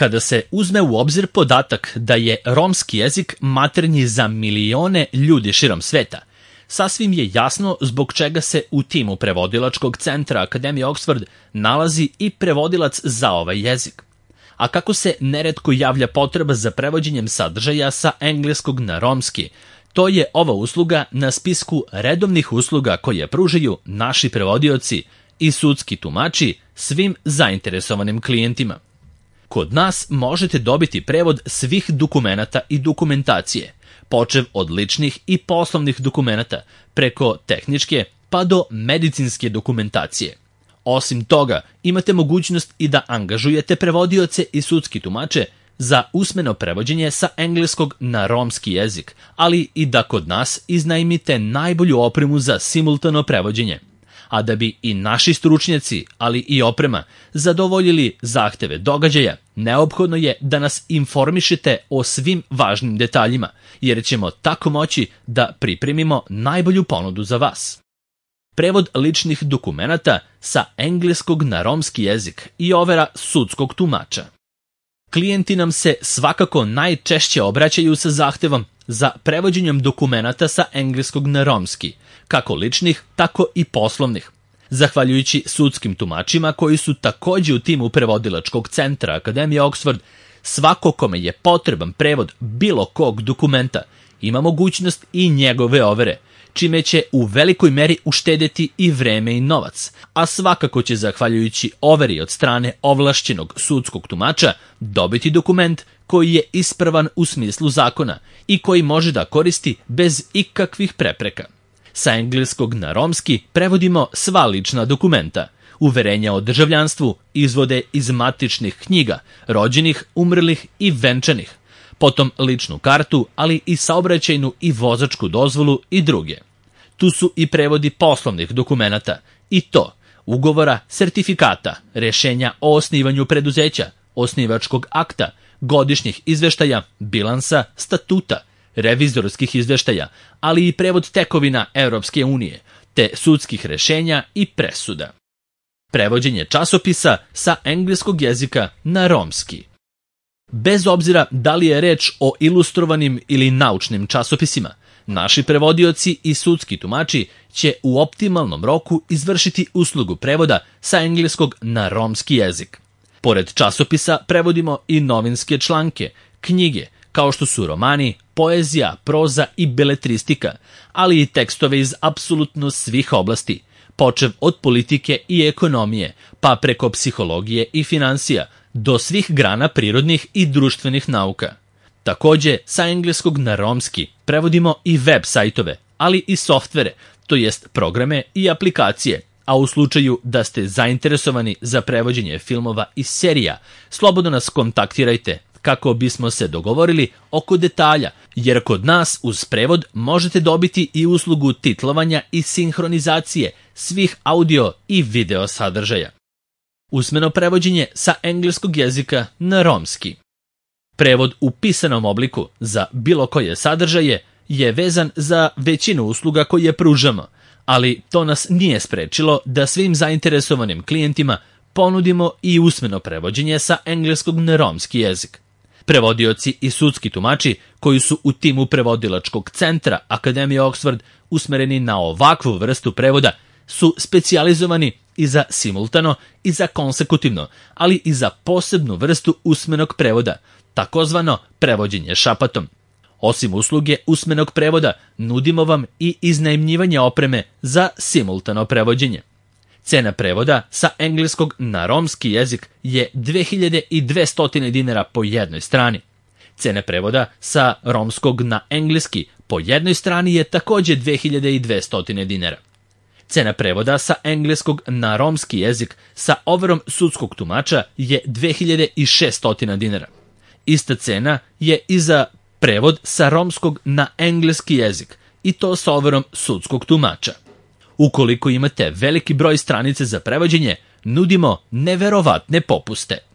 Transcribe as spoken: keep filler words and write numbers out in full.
Kada se uzme u obzir podatak da je romski jezik maternji za milione ljudi širom sveta, sasvim je jasno zbog čega se u timu prevodilačkog centra Akademije Oxford nalazi i prevodilac za ovaj jezik. A kako se neretko javlja potreba za prevođenjem sadržaja sa engleskog na romski, to je ova usluga na spisku redovnih usluga koje pružaju naši prevodioci i sudski tumači svim zainteresovanim klijentima. Kod nas možete dobiti prevod svih dokumenata i dokumentacije, počev od ličnih i poslovnih dokumenata, preko tehničke pa do medicinske dokumentacije. Osim toga, imate mogućnost i da angažujete prevodioce i sudski tumače za usmeno prevođenje sa engleskog na romski jezik, ali i da kod nas iznajmite najbolju opremu za simultano prevođenje. A da bi i naši stručnjaci, ali i oprema, zadovoljili zahteve događaja, neophodno je da nas informišete o svim važnim detaljima, jer ćemo tako moći da pripremimo najbolju ponudu za vas. Prevod ličnih dokumenata sa engleskog na romski jezik i overa sudskog tumača. Klijenti nam se svakako najčešće obraćaju sa zahtevom za prevođenjem dokumenata sa engleskog na romski, kako ličnih, tako i poslovnih. Zahvaljujući sudskim tumačima koji su takođe u timu prevodilačkog centra Akademije Oxford, svako kome je potreban prevod bilo kog dokumenta ima mogućnost i njegove overe, čime će u velikoj meri uštedeti i vreme i novac, a svakako će zahvaljujući overi od strane ovlašćenog sudskog tumača dobiti dokument koji je ispravan u smislu zakona i koji može da koristi bez ikakvih prepreka. Sa engleskog na romski prevodimo sva lična dokumenta, uverenja o državljanstvu, izvode iz matičnih knjiga, rođenih, umrlih i venčanih, potom ličnu kartu, ali i saobraćajnu i vozačku dozvolu i druge. Tu su i prevodi poslovnih dokumenata, i to ugovora, sertifikata, rešenja o osnivanju preduzeća, osnivačkog akta, godišnjih izveštaja, bilansa, statuta, revizorskih izveštaja, ali i prevod tekovina Europske unije, te sudskih rešenja i presuda. Prevođenje časopisa sa engleskog jezika na romski. Bez obzira da li je reč o ilustrovanim ili naučnim časopisima, naši prevodioci i sudski tumači će u optimalnom roku izvršiti uslugu prevoda sa engleskog na romski jezik. Pored časopisa prevodimo i novinske članke, knjige, kao što su romani, poezija, proza i beletristika, ali i tekstove iz apsolutno svih oblasti, počev od politike i ekonomije, pa preko psihologije i finansija, do svih grana prirodnih i društvenih nauka. Takođe, sa engleskog na romski prevodimo i web sajtove, ali i softvere, to jest programe i aplikacije, a u slučaju da ste zainteresovani za prevođenje filmova i serija, slobodno nas kontaktirajte kako bismo se dogovorili oko detalja, jer kod nas uz prevod možete dobiti i uslugu titlovanja i sinhronizacije svih audio i video sadržaja. Usmeno prevođenje sa engleskog jezika na romski. Prevod u pisanom obliku za bilo koje sadržaje je vezan za većinu usluga koje pružamo, ali to nas nije sprečilo da svim zainteresovanim klijentima ponudimo i usmeno prevođenje sa engleskog na romski jezik. Prevodioci i sudski tumači koji su u timu prevodilačkog centra Akademije Oxford usmereni na ovakvu vrstu prevoda su specijalizovani i za simultano i za konsekutivno, ali i za posebnu vrstu usmenog prevoda, takozvano prevođenje šapatom. Osim usluge usmenog prevoda, nudimo vam i iznajmljivanje opreme za simultano prevođenje. Cena prevoda sa engleskog na romski jezik je dve hiljade dvesta dinara po jednoj strani. Cena prevoda sa romskog na engleski po jednoj strani je takođe dve hiljade dvesta dinara. Cena prevoda sa engleskog na romski jezik sa overom sudskog tumača je dve hiljade šeststo dinara. Ista cena je i za prevod sa romskog na engleski jezik, i to sa overom sudskog tumača. Ukoliko imate veliki broj stranice za prevođenje, nudimo neverovatne popuste.